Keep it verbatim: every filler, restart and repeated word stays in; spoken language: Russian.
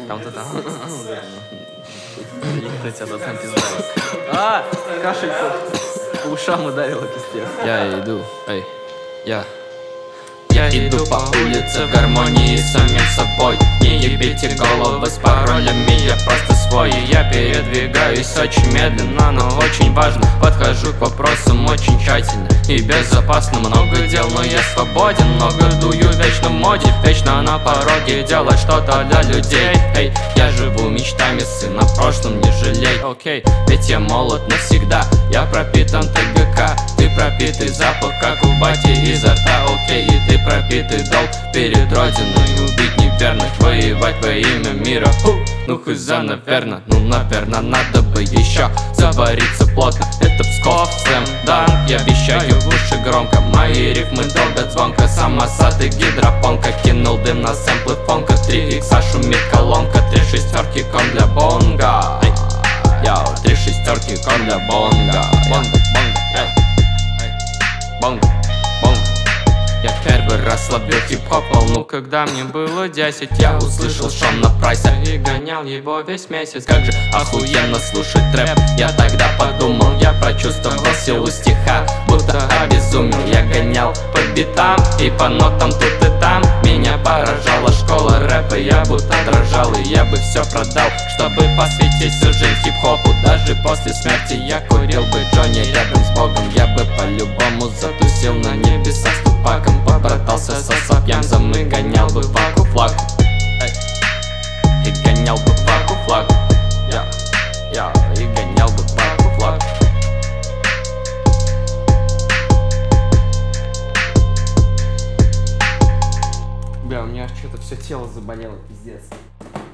Там вот это... Ехать, а там пизда. А, кашель по ушам ударила, пиздец. Я иду, эй, я Я иду по улице в гармонии с самим собой. Не ебите головы с паролями, я просто свой. И я передвигаюсь очень медленно, но очень важно. Подхожу к вопросам очень тщательно и безопасно. Много дел, но я свободен. Много дую в вечном моде, вечно на пороге делать что-то для людей. Эй, я живу мечтами, сына, в прошлом не жалей. Окей, ведь я молод навсегда. Я пропитан ТГК, ты пропитый запах, как у бати изо рта. Окей, и ты пропитый долг перед родиной. Убить неверных, воевать во имя мира. Фу, ну хз, наверно, ну наверно, надо бы еще завариться плотно. Это Псков, слэм данк, я вещаю в уши громко. Мои рифмы долго звонко, самосад и гидропонка. Кинул дым на сэмплы фонка, три икса шумит колонка. Три шестерки кон для бонга. Яу, три шестерки кон для бонга. Бонга, бонга, эй. Бонга, бонга. Я первый раз ловил хип-хоп волну, когда мне было десять. Я услышал Шона Прайса и гонял его весь месяц. Как же охуенно слушать трэп. Я тогда подумал, я прочувствовал силу стиха, будто обезумел. Я гонял по битам и по нотам тут и там. Меня поражала школа рэпа, я будто дрожал. И я бы все продал, чтобы посвятить всю жизнь хип-хопу. Даже после смерти я курил бы Джонни рядом с Богом. Я бы по-любому затусил на небесах с Тупаком. Побратался со сапьямзом и гонял бы факу флаг. И гонял бы факу флаг. Я, я, и гонял бы факу флаг. Бля, у меня аж что-то все тело заболело, пиздец.